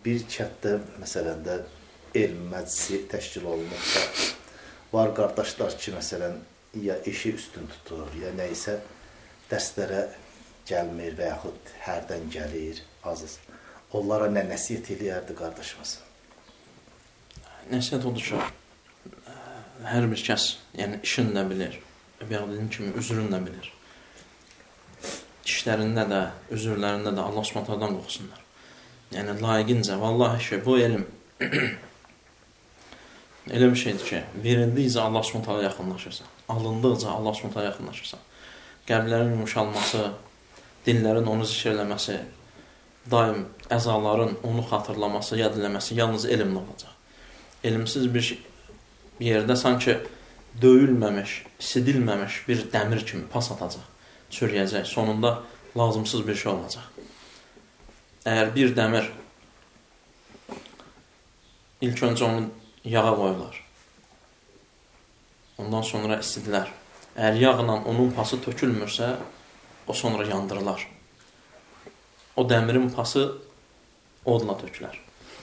bir kənddə məsələn də elm məclisi təşkil olunubsa, var qardaşlar ki, məsələn, ya işi üstün tutur, ya neysə dərslərə gəlmir və yaxud hərdən gəlir, azız. Onlara nə nəsiyyət eləyərdi qardaşımız? Nəsiyyət odur ki, hər bir kəs, yəni işini də bilir, dediyim kimi üzrünü də bilir. İşlərində də, üzrlərində də Allah Subhanahu qorxsunlar. Yəni layiqincə, vallahi ki, bu elm elə bir şeydir ki, verildikcə Allah Subhanahu yaxınlaşırsan, alındıqca Allah Subhanahu yaxınlaşırsan. Qəlblərin yumşalması, dillərin onu zikr eləməsi, daim əzaların onu xatırlaması, yad eləməsi yalnız elmlə olacaq. Elmsiz bir yerdə sanki döyülməmiş, sidilməmiş bir dəmir kimi pas atacaq, çürüyəcək, sonunda lazımsız bir şey olacaq. Əgər bir dəmir ilk öncə onu yağa qoyurlar, ondan sonra istidilər. Əgər yağla onun pası tökülmürsə, o sonra yandırılar. O dəmirin pası odla tökülər.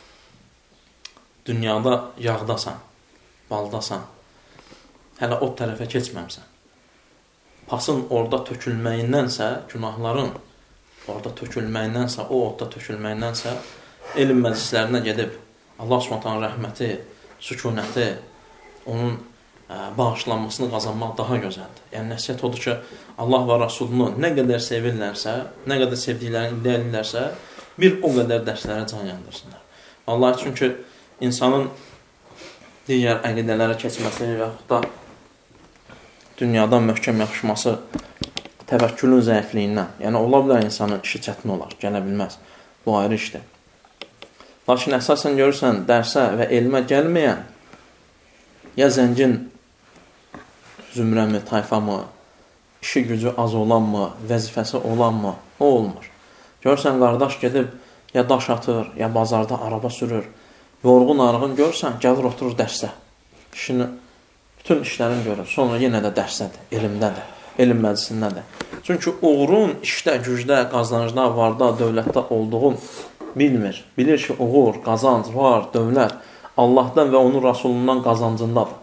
Dünyada yağdasan, baldasan, hələ o tərəfə keçməmsən. Pasın orada tökülməyindən,sə günahların orada tökülməyindən,sə o odda tökülməyindən,sə elm məclislərinə gedib Allah Subhanahu rəhməti, sükunəti, onun bağışlanmasını qazanmaq daha gözəldir. Yəni nəsihət odur ki, Allah və Rasulunu nə qədər sevirlərsə, nə qədər sevdiklərini iddia edirlərsə, bir o qədər dərslərə can yandırsınlar. Allah çünki insanın digər əqidələrə keçməsi və yaxud da dünyadan möhkəm yapışması təvəkkülün zəifliyindən. Yəni ola bilər insanın işi çətin olar, gələ bilməz. Bu ayrı işdir. Lakin əsasən görürsən, dərsə və elmə gəlməyən ya zəngin zümrəmi, tayfamı, işi gücü az olanmı, vəzifəsi olanmı, o olmur. Görürsən, qardaş gedib ya daş atır, ya bazarda araba sürür, yorğun arğın görürsən, gəlir oturur dərsdə. İşini, bütün işlərini görür. Sonra yenə də dərsdədir, elmdədir, elm məclisindədir. Çünki uğurun işdə, gücdə, qazancda, varda, dövlətdə olduğun bilmir. Bilir ki, uğur, qazanc, var, dövlət Allahdan və onun Rasulundan qazancındadır.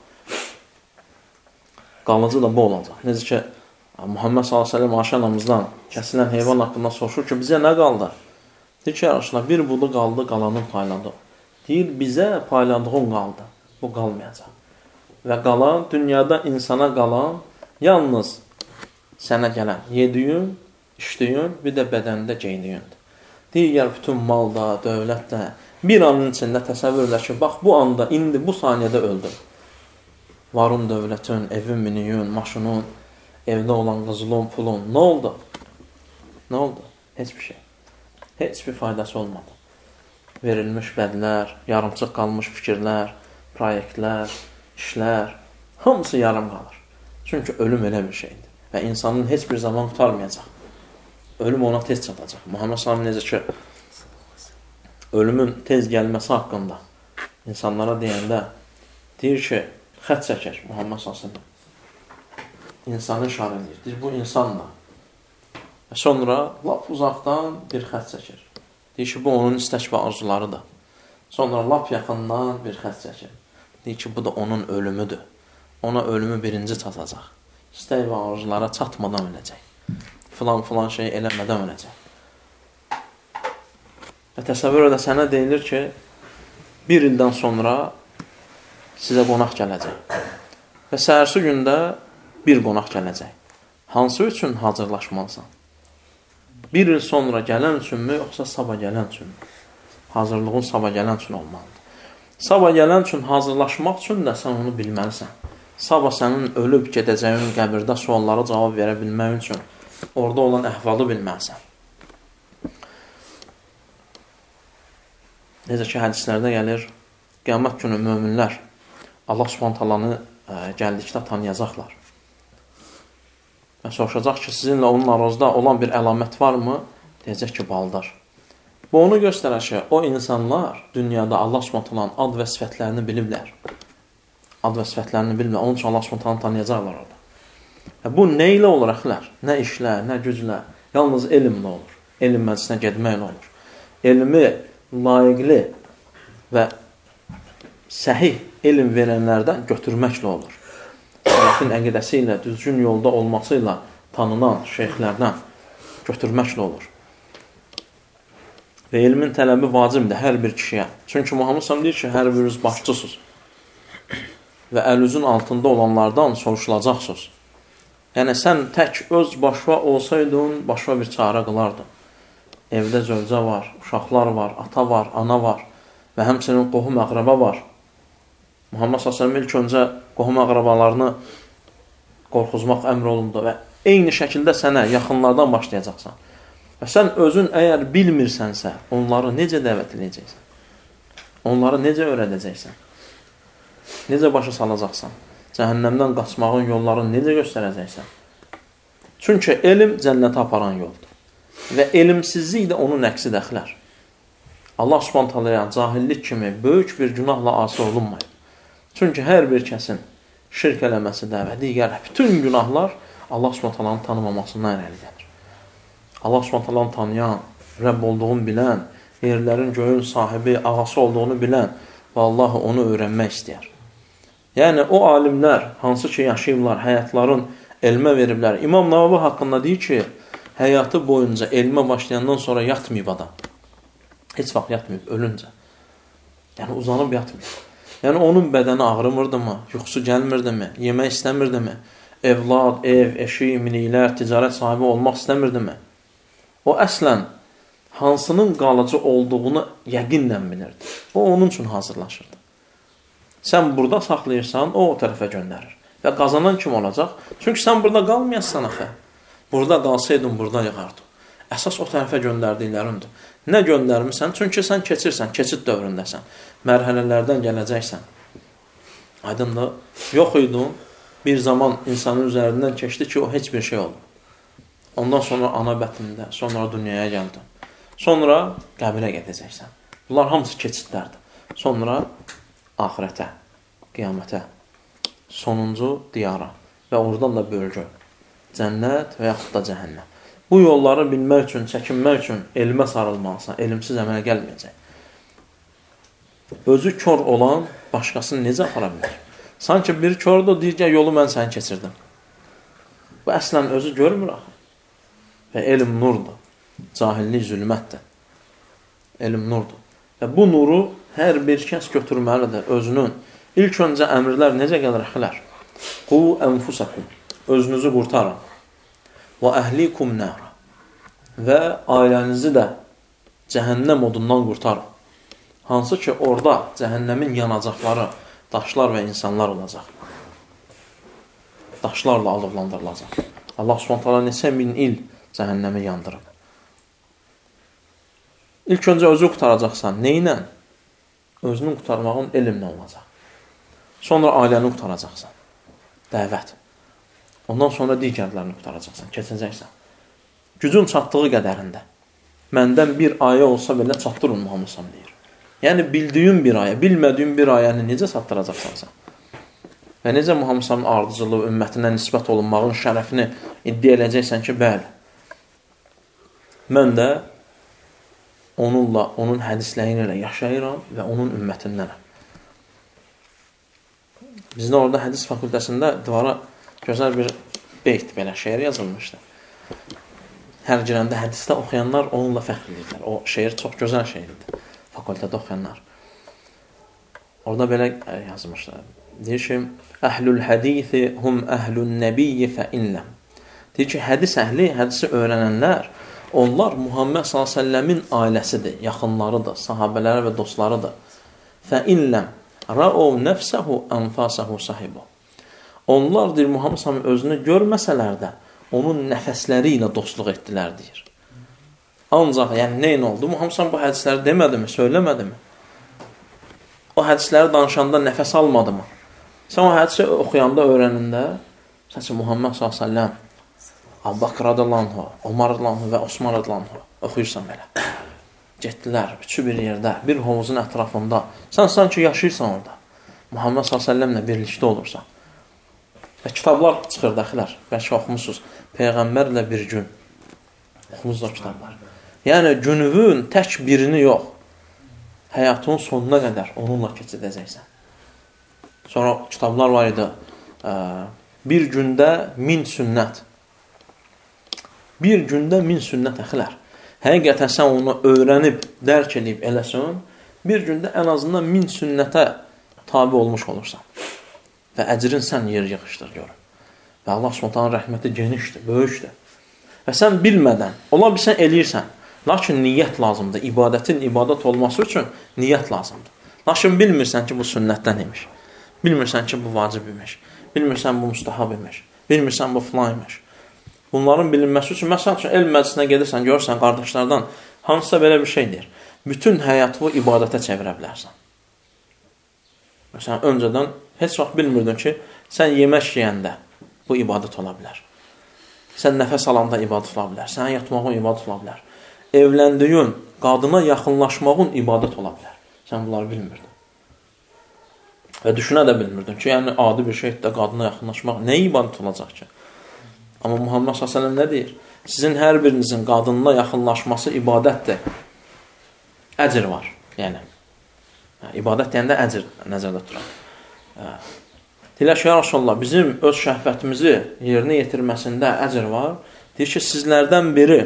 Qalıcı da bu olacaq. Necə ki, Muhammed s.ə.v. Ayşə anamızdan kəsilən heyvan haqqında soruşur ki, bizə nə qaldı? Deyir ki, Rasulullah, bir budu qaldı, qalanın payladı. Deyir, bizə payladığın qaldı. Bu qalmayacaq. Və qalan, dünyada insana qalan yalnız sənə gələn yediyin, içdiyin, bir də bədəndə geydiyindir. Digər bütün malda, dövlətdə, bir anın içində təsəvvür elə ki, bax bu anda, indi, bu saniyədə öldüm. Varın, dövlətin, evin, miniyin, maşının, evdə olan qızılın, pulun, nə oldu? Nə oldu? Heç bir şey. Heç bir faydası olmadı. Verilmiş vədlər, yarımçıq qalmış fikirlər, proyektlər, işlər, hamısı yarım qalır. Çünki ölüm elə bir şeydir. Və insanın heç bir zaman qutarmayacaq. Ölüm ona tez çatacaq. Muhammed s.ə.v. necə ki, ölümün tez gəlməsi haqqında insanlara deyəndə deyir ki, xət çəkir Muhammed s.ə.v. İnsanı işarə edir. Deyir, bu insandır. Və sonra lap uzaqdan bir xət çəkir. Deyir ki, bu onun istək və arzularıdır. Sonra lap yaxından bir xət çəkir. Deyir ki, bu da onun ölümüdür. Ona ölümü birinci çatacaq. İstək və arzulara çatmadan öləcək. Filan şey eləmədən öləcək. Və təsəvvür edə sənə deyilir ki, bir ildən sonra sizə qonaq gələcək. Və səhərsi gündə bir qonaq gələcək. Hansı üçün hazırlaşmalısan? Bir il sonra gələn üçünmü, yoxsa sabah gələn üçünmü? Hazırlığın sabah gələn üçün olmalıdır. Sabah gələn üçün hazırlaşmaq üçün də sən onu bilməlisən. Sabah sənin ölüb gedəcəyin qəbirdə suallara cavab verə bilmək üçün orada olan əhvalı bilməlisən. Necə ki, hədislərdə gəlir, qiyamət günü möminlər Allah Subhanahu gəldikdə tanıyacaqlar. Və soruşacaq ki, sizinlə onun aranızda olan bir əlamət varmı? Deyəcək ki, baldır. Bu onu göstərər ki, o insanlar dünyada Allah Subhanahu ad və sifətlərini biliblər. Ad və sifətlərini biliblər. Onun üçün Allah Subhanahu tanıyacaqlar orada. Bu nə ilə olur əxlər? Nə işlə, nə güclə? Yalnız elmlə olur. Elm məclisinə getməklə olur. Elmi layiqli və səhih elm verənlərdən götürməklə olur. Sələfin əqidəsi ilə, düzgün yolda olması ilə tanınan şeyxlərdən götürməklə olur. Və elmin tələbi vacibdir hər bir kişiyə. Çünki Muhammed s.ə.v deyir ki, hər biriniz başçısınız və əl-üzün altında olanlardan soruşulacaqsınız. Yəni, sən tək öz başva olsaydın, başva bir çarə qılardın. Evdə zövcə var, uşaqlar var, ata var, ana var və həmçinin qohum əqrəba var. Muhammed s.ə.v ilk öncə qohum əqrəbalarını qorxuzmaq əmr olundu və eyni şəkildə sənə yaxınlardan başlayacaqsan. Və sən özün əgər bilmirsənsə, onları necə dəvət edəcəksən? Onları necə öyrədəcəksən? Necə başa salacaqsan? Cəhənnəmdən qaçmağın yollarını necə göstərəcəksən? Çünki elm cənnətə aparan yoldur. Və elmsizlik də onun əksi dəxlər. Allah Subhanahu taalaya cahillik kimi böyük bir günahla asi olunmayıb. Çünki hər bir kəsin şirk eləməsi də və digər bütün günahlar Allah Subhanahu taalanın tanımamasından irəli gəlir. Allah Subhanahu taalanı tanıyan, Rəbb olduğunu bilən, yerlərin, göyün sahibi, ağası olduğunu bilən və Allah onu öyrənmək istəyər. Yəni, o alimlər, hansı ki yaşayıblar, həyatların elmə veriblər. İmam Navavi haqqında deyir ki, həyatı boyunca elmə başlayandan sonra yatmayıb adam. Heç vaxt yatmayıb, ölüncə. Yəni, uzanıb yatmayıb. Yəni, onun bədəni ağrımırdı mı, yuxusu gəlmirdi mi, yemək istəmirdi mi, evlad, ev, eşi, miniklər, ticarət sahibi olmaq istəmirdi mi? O əslən hansının qalıcı olduğunu yəqinlə bilirdi. O onun üçün hazırlaşırdı. Sən burada saxlayırsan, o tərəfə göndərir. Və qazanan kim olacaq? Çünki sən burada qalmayasan axı. Burada qalsaydın, burada yığardın. Əsas o tərəfə göndərdiklərindir. Nə göndərmirsən? Çünki sən keçirsən, keçid dövründəsən. Mərhələlərdən gələcəksən. Aydındır. Yox idin, bir zaman insanın üzərindən keçdi ki, o heç bir şey oldu. Ondan sonra ana bətnində, sonra dünyaya gəldin. Sonra qəbirə gedəcəksən. Bunlar hamısı keçidlərdir. Sonra axirətə, qiyamətə, sonuncu diyara və oradan da bölgü. Cənnət və yaxud da cəhənnəm. Bu yolları bilmək üçün, çəkinmək üçün elmə sarılmalısan, elmsiz əmələ gəlməyəcək. Özü kör olan başqasını necə apara bilər? Sanki bir kördür, deyir ki, yolu mən səni keçirdim. Bu əslən özü görmür axı. Və elm nurdur. Cahillik zülmətdir. Elm nurdur. Və bu nuru hər bir kəs götürməlidir özünün. İlk öncə əmrlər necə gəlir əxilər? Qu ənfusakum. Özünüzü qurtarın. Və əhlikum nəra. Və ailənizi də cəhənnəm odundan qurtarın. Hansı ki, orada cəhənnəmin yanacaqları, daşlar və insanlar olacaq. Daşlarla alovlandırılacaq. Allah Subhanahu taala neçə min il cəhənnəmi yandırıb. İlk öncə özü qutaracaqsan. Neylə? Özünü qutarmağın elmlə olacaq. Sonra ailəni qutaracaqsan. Dəvət. Ondan sonra digərlərini qutaracaqsan. Keçəcəksən. Gücün çatdığı qədərində. Məndən bir ayə olsa belə çatdırın Muhammed s.ə.v deyir. Yəni bildiyin bir ayə, bilmədiyin bir ayəni necə çatdıracaqsan sən? Və necə Muhammed s.ə.v ardıcılığı, ümmətinə nisbət olunmağın şərəfini iddia edəcəksən ki, bəli. Mən də onunla, onun hədisləri ilə yaşayıram və onun ümmətindənəm. Bizdə orada hədis fakültəsində divara gözəl bir beyt, belə şeir yazılmışdı. Hər girəndə hədisdə oxuyanlar onunla fəxr edirlər. O şeir çox gözəl şeirdir. Fakültədə oxuyanlar. Orada belə yazmışlar. Deyir ki, əhlül hədisi hum əhlün nəbiyyi fə inləm. Deyir ki, hədis əhli, hədisi öyrənənlər, onlar Muhammed s.ə.v-in ailəsidir, yaxınlarıdır, sahabələri və dostlarıdır. Fə inləm rəov nəfsəhu ənfasəhu sahibu. Onlar, deyir, Muhammed s.ə.v özünü görməsələr də, onun nəfəsləri ilə dostluq etdilər, deyir. Ancaq, yəni, neyin oldu? Muhammed s.ə.v bu hədisləri demədi mi, söyləmədi mi? O hədisləri danışanda nəfəs almadı mı? Sən o hədisi oxuyanda, öyrənində, səsi Muhammed s.ə.v Əbu Bakr radiyallahu anhu, Omar radiyallahu anhu və Osman radiyallahu anhu oxuyursan belə. Getdilər, üçü bir yerdə, bir hovuzun ətrafında. Sən sanki yaşayırsan orada. Muhammed s.ə.v-lə birlikdə olursan. Və kitablar çıxır dəxilər. Bəlkə oxumusunuz. Peyğəmbərlə bir gün. Oxumusunuz o kitablar. Yəni, günüvün tək birini yox. həyatının sonuna qədər onunla keçidəcəksən. Sonra kitablar var idi. Bir gündə 1000 sünnət. Bir gündə 1000 sünnət əxilər. Həqiqətən sən onu öyrənib, dərk edib eləsən, bir gündə ən azından 1000 sünnətə tabi olmuş olursan. Və əcrin sən yer yığışdır görür. Və Allah Subhanahu rəhməti genişdir, böyükdür. Və sən bilmədən, ola bilsən eləyirsən. Lakin niyyət lazımdır. İbadətin ibadət olması üçün niyyət lazımdır. Lakin bilmirsən ki, bu sünnətdən imiş. Bilmirsən ki, bu vacib imiş. Bilmirsən, bu müstahab imiş. Bilmirsən, bu filan imiş. Bunların bilinməsi üçün, məsəl üçün, elm məclisinə gedirsən, görürsən qardaşlardan, hansısa belə bir şeydir. Bütün həyatını ibadətə çevirə bilərsən. Məsələn, öncədən heç vaxt bilmirdin ki, sən yemək yeyəndə bu ibadət ola bilər. Sən nəfəs alanda ibadət ola bilər. Sən yatmağın ibadət ola bilər. Evləndiyin, qadına yaxınlaşmağın ibadət ola bilər. Sən bunları bilmirdin. Və düşünə də bilmirdin ki, yəni adi bir şeydə qadına yaxınlaşmaq nə ibadət olacaq ki? Amma Muhammed s.ə.v nə deyir? Sizin hər birinizin qadınına yaxınlaşması ibadətdir. Əcr var. Yəni, ibadət deyəndə əcr nəzərdə tutur. Deyirlər ki, ya Rasulullah, bizim öz şəhvətimizi yerinə yetirməsində əcr var. Deyir ki, sizlərdən biri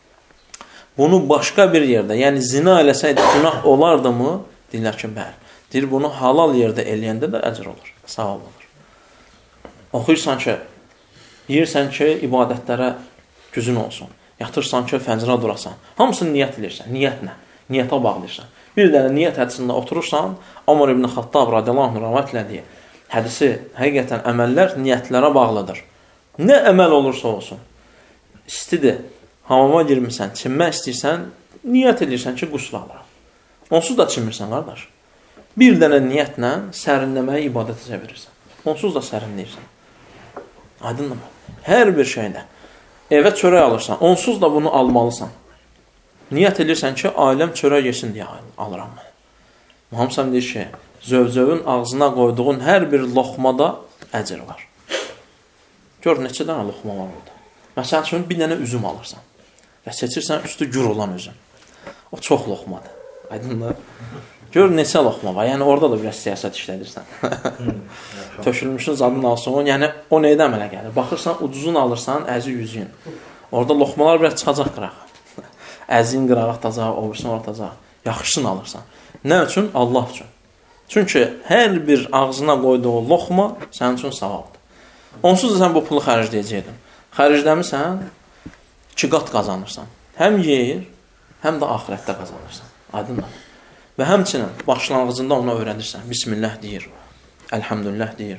bunu başqa bir yerdə, yəni zina eləsəydi günah olardı mı? Deyirlər ki, bəli. Deyir, bunu halal yerdə eləyəndə də əcr olur, savab olur. Oxuyursan ki, yeyirsən ki, ibadətlərə gücün olsun. Yatırsan ki, fəncirə durasan. Hamısını niyyət edirsən. Niyyət nə? Niyyətə bağlayırsan. Bir dənə niyyət hədisində oturursan, Ömər ibn Xattab radiyallahu anh rəvayət elədiyi hədisi, həqiqətən əməllər niyyətlərə bağlıdır. Nə əməl olursa olsun. İstidir, hamama girmirsən, çinmək istəyirsən, niyyət edirsən ki, qusl alıram. Onsuz da çinmirsən, qardaş. Bir dənə niyyətlə sərinləməyi ibadətə çevirirsən. Onsuz da sərinləyirsən. Aydındır mı? Hər bir şeydə. Evə çörək alırsan, onsuz da bunu almalısan. Niyyət edirsən ki, ailəm çörək yesin deyə alıram bunu. Muhammed deyir ki, zövcövün ağzına qoyduğun hər bir loxmada əcr var. Gör, neçə dənə loxma var orada. Məsələn üçün, bir dənə üzüm alırsan və seçirsən üstü gür olan üzüm. O çox loxmadır. Aydındır. Gör, neçə loxma var. Yəni, orada da biraz siyasət işlədirsən. Tökülmüşün zadını alsın. Yəni, o neydə əmələ gəlir? Baxırsan, ucuzunu alırsan, əzi yüzün. Orada loxmalar biraz çıxacaq qırağa. Əzin qırağa atacaq, obursun atacaq. Yaxşısını alırsan. Nə üçün? Allah üçün. Çünki hər bir ağzına qoyduğu loxma sənin üçün savabdır. Onsuz da sən bu pulu xərcləyəcəkdin. Xərcləmirsən, 2 qat qazanırsan. Həm yeyir, həm də axirətdə qazanırsan. Aydındır. Və həmçinin başlanğıcında ona öyrənirsən. Bismillah deyir. Elhamdülillah deyir.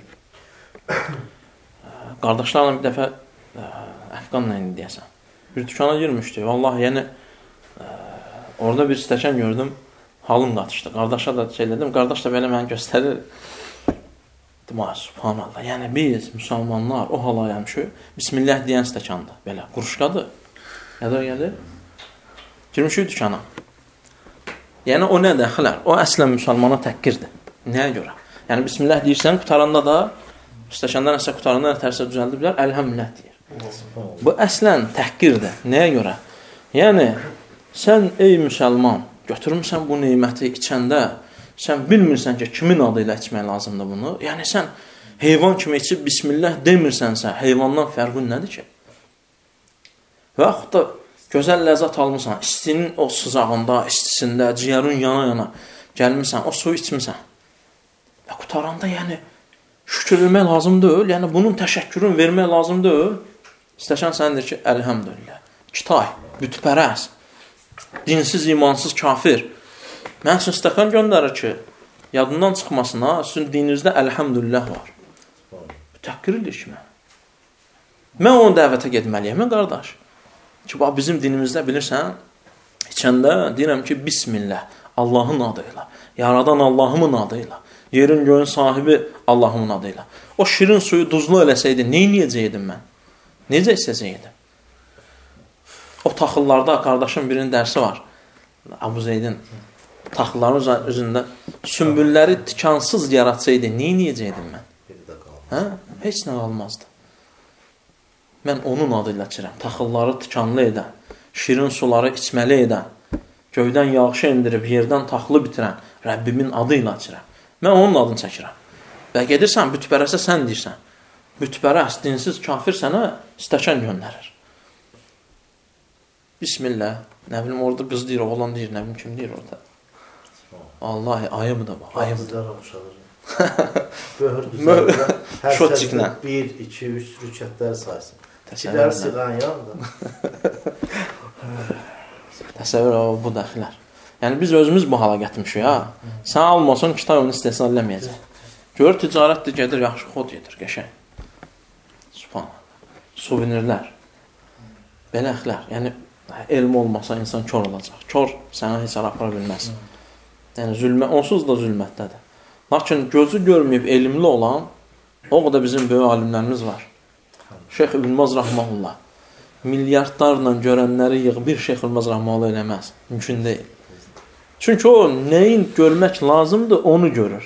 Qardaşlarla bir dəfə Əfqanla indi deyəsən. Bir dükana girmişdi. Vallahi, yəni orada bir stəkan gördüm. Halım qatışdı. Qardaşa da şey dedim. Qardaş da belə mənə göstərir. Dedim, subhanallah. Yəni biz, müsəlmanlar o halayam ki, Bismillah deyən stəkandır. Belə, quruşqadır. Nədə gəlir? Girmişik dükana. Yəni, o nədir, əxilər? O əslən müsəlmana təhqirdir. Nəyə görə? Yəni, Bismillah deyirsən, qutaranda da, stəkandan əsə qutaranda tərsə düzəldir bilər, Əlhəmdülillah deyir. Bu əslən təhqirdir. Nəyə görə? Yəni, sən, ey müsəlman, götürmüsən bu neyməti içəndə, sən bilmirsən ki, kimin adı ilə içmək lazımdır bunu. Yəni, sən heyvan kimi içib Bismillah demirsənsə, heyvandan fərqin nədir ki? Və yaxud da gözəl ləzzət almısan, istinin o sıcağında, istisində, ciyərin yana-yana gəlmirsən, o suyu içmirsən. Və qutaranda, yəni, şükür vermək lazım deyil, yəni, bunun təşəkkürün vermək lazım deyil. İstəşən səndir ki, əlhəmdülillah, kitay, bütpərəz, dinsiz, imansız, kafir. Mən üçün stəkan göndərir ki, yadından çıxmasına, sizin dininizdə əlhəmdülillah var. Bu təhqirdir ki, mən onu dəvətə getməliyəm, mən qardaş. Ki, bizim dinimizdə bilirsən, içəndə deyirəm ki, Bismillah, Allahın adıyla, yaradan Allahımın adıyla, yerin göyün sahibi Allahımın adıyla. O şirin suyu duzlu eləsəydi, neyniyəcəkdim mən? Necə istəyəcəkdim? O taxıllarda, qardaşım birinin dərsi var, Abu Zeydin, taxılların üzündə sümbülləri tikansız yaratsaydı, neyniyəcəkdim mən? Hə? Heç nə qalmazdı. Mən onun adıyla içirəm. Taxılları tikanlı edən, şirin suları içməli edən, göydən yağışı endirib, yerdən taxılı bitirən Rəbbimin adı ilə açıram. Mən onun adını çəkirəm. Və gedirsən, bütpərəsə sən deyirsən. Bütpərəs, dinsiz kafir sənə stəkan göndərir. Bismillah. Nə bilim, orada qız deyir, oğlan deyir, nə bilim, kim deyir orada. Vallahi, ayıbı da var, ayıbı da var. Şotçiklə. 1, 2, 3 rükətlər saysın. İkiləri siğan yandı. Təsəvvür o, bu daxilər. Yəni, biz özümüz bu hala gətirmişik, ha. Sən almasın, kitab onu istəsən eləməyəcək. Gör, ticarətdir, gedir, yaxşı xod gedir, qəşəng. Subhanallah. Suvenirlər. Belə əxlər. Yəni, elm olmasa insan kör olacaq. Kör sənə heç apara bilməz. Yəni, onsuz da zülmətdədir. Lakin gözü görməyib elmli olan, o qədər bizim böyük alimlərimiz var. Şeyx İbn Baz Rahmanullah. Milyardlarla görənləri yığ, bir Şeyx İbn Baz Rahmanullah eləməz. Mümkün deyil. Çünki o, nəyin görmək lazımdır, onu görür.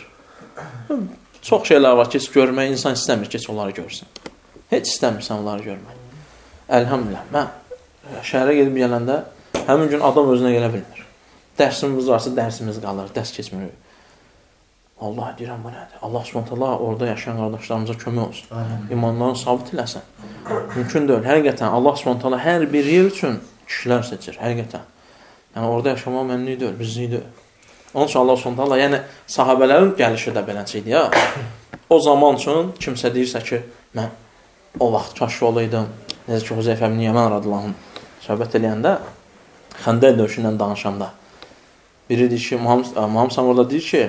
Çox şeylər var ki, görmək, insan istəmir ki, onları görsün. Heç istəmirsən onları görmək. Əlhamdülillah, mən şəhərə gedib gələndə, həmin gün adam özünə gələ bilmir. Dərsimiz varsa, dərsimiz qalır, dərs keçmirik. Allah deyirəm, bu nədir? Allah subhanətələ orada yaşayan qardaşlarımıza kömək olsun. İmanlarını sabit eləsin. Mümkün deyil. Həqiqətən, Allah subhanətələ hər bir yer üçün kişilər seçir. Həqiqətən. Yəni, orada yaşamaq mənlik deyil, bizlik deyil. Onun üçün Allah subhanətələ, yəni, sahabələrin gəlişi də beləcəkdir, ya. O zaman üçün kimsə deyirsə ki, mən o vaxt kaşı olaydım. Necə ki, Huzeyfə ibn Yəmən radiyallahu söhbət eləyəndə, Xəndək döyüşündən danışanda. Biri deyir ki, Muhammed Sam orada deyir ki,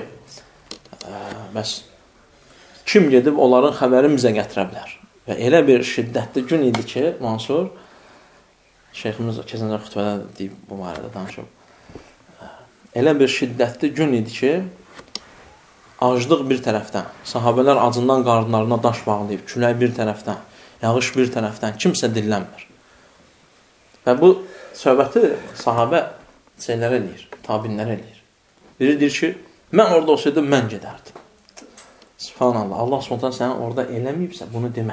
bəs kim gedib onların xəbərini bizə gətirə bilər? Və elə bir şiddətli gün idi ki, Mansur, şeyximiz keçən xütbədə deyib bu barədə danışıb, elə bir şiddətli gün idi ki, aclıq bir tərəfdən, sahabələr acından qarınlarına daş bağlayıb, külək bir tərəfdən, yağış bir tərəfdən, kimsə dillənmir. Və bu söhbəti sahabə şeylər eləyir, tabinlər eləyir. Biri deyir ki, mən orada olsaydım, mən gedərdim. Subhanallah, Allah spontan səni orada eləməyibsə, bunu demə.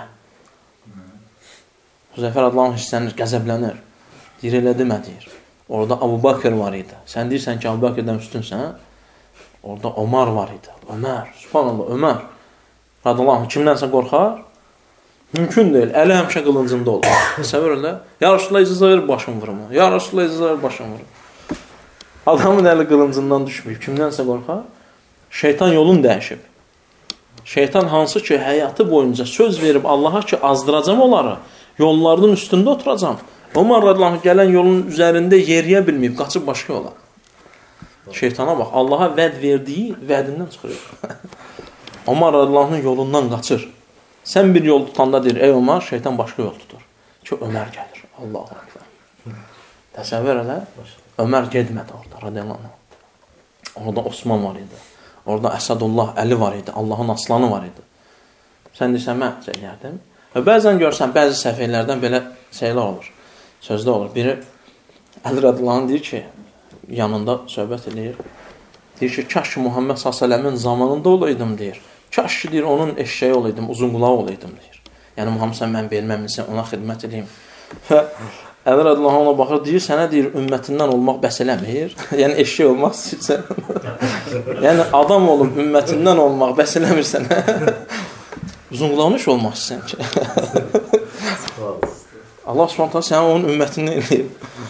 Hüzeyfər adlanın hissənir, qəzəblənir. Deyir, elə demə, deyir. Orada Abu Bakr var idi. Sən deyirsən ki, Abu Bakrdən üstünsən, orada Ömər var idi. Ömər, subhanallah, Ömər. Radallahu, kimdənsə qorxar? Mümkün deyil, əli həmişə qılıncında olur. Səvir elə, ya Rasulullah icazə ver, başım vurma. Ya Rasulullah icazə ver, başım vurma. Adamın əli qılıncından düşməyib. Kimdənsə qorxar? Şeytan yolun dəyişib. Şeytan hansı ki, həyatı boyunca söz verib Allaha ki, azdıracam onları, yollarının üstündə oturacam. Ömər radiyallahu gələn yolun üzərində yeriyə bilməyib, qaçıb başqa yola. Şeytana bax, Allaha vəd verdiyi vədindən çıxırır. Ömər radiyallahu yolundan qaçır. Sən bir yol tutanda deyir, ey Ömər, şeytan başqa yol tutur. Ki, Ömər gəlir. Allahu akbar. Təsəvvür elə, Ömər gedmədi orada, radiyallahu. Orada Osman var idi. Orada Əsədullah, Əli var idi. Allahın aslanı var idi. Sən deyirsən, mən eləyərdim. Və bəzən görsən, bəzi səfiylərdən belə şeylər olur. Sözdə olur. Biri Əli radiyallahu deyir ki, yanında söhbət eləyir. Deyir ki, kaş ki Muhammed s.ə.v-in zamanında olaydım, deyir. Kaş ki, deyir, onun eşşəyi olaydım, uzun qulağı olaydım, deyir. Yəni, Muhammed s.ə.v mən verməmişsən, ona xidmət edeyim. Və Əli radiyallahu ona baxır, deyir, sənə deyir, ümmətindən olmaq bəs eləmir. Yəni, eşşək olmaq istəyirsən. Yəni, adam olub, ümmətindən olmaq bəs eləmir sənə. Uzun qulağın iş olmaq istəyirsən ki. Allah subhanətə sənə onun ümmətindən eləyib.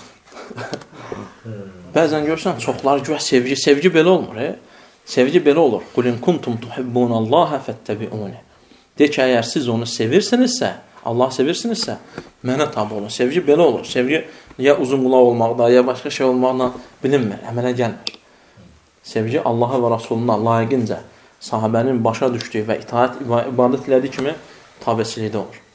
Bəzən görsən, çoxları güvə sevgi belə olmur. Sevgi belə olur. Qulin kuntum tuhibbunallaha fəttəbi'uni. De ki, əgər siz onu sevirsinizsə, Allah sevirsinizsə, mənə tabi olun. Sevgi belə olur. Sevgi ya uzun qulaq olmaqda, ya başqa şey olmaqla bilinmir, əmələ gəlmir. Sevgi Allaha və Rasuluna layiqincə sahabənin başa düşdüyü və itaət ibadət elədiyi kimi tabiçilikdə olur.